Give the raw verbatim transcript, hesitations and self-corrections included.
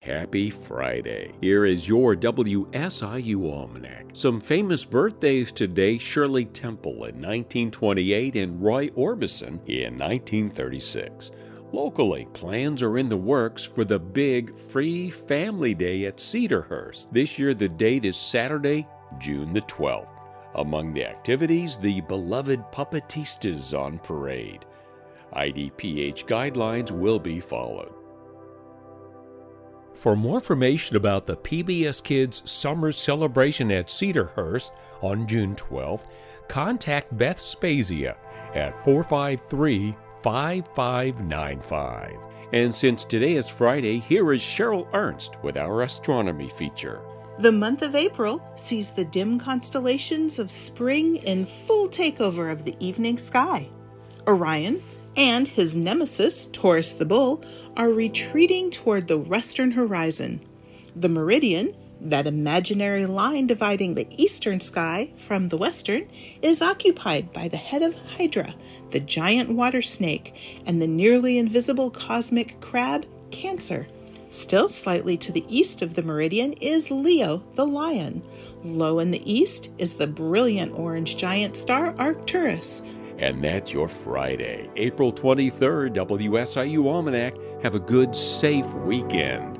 happy Friday. Here is your W S I U Almanac. Some famous birthdays today: Shirley Temple in nineteen twenty-eight and Roy Orbison in nineteen thirty-six. Locally, plans are in the works for the big Free Family Day at Cedarhurst. This year the date is Saturday, June the twelfth. Among the activities, the beloved Puppetistas on parade. I D P H guidelines will be followed. For more information about the P B S Kids Summer Celebration at Cedarhurst on June twelfth, contact Beth Spezia at four five three, five five nine five. And since today is Friday, here is Cheryl Ernst with our astronomy feature. The month of April sees the dim constellations of spring in full takeover of the evening sky. Orion and his nemesis, Taurus the Bull, are retreating toward the western horizon. The meridian, that imaginary line dividing the eastern sky from the western, is occupied by the head of Hydra, the giant water snake, and the nearly invisible cosmic crab, Cancer. Still slightly to the east of the meridian is Leo, the lion. Low in the east is the brilliant orange giant star Arcturus. And that's your Friday, April twenty-third W S I U Almanac. Have a good, safe weekend.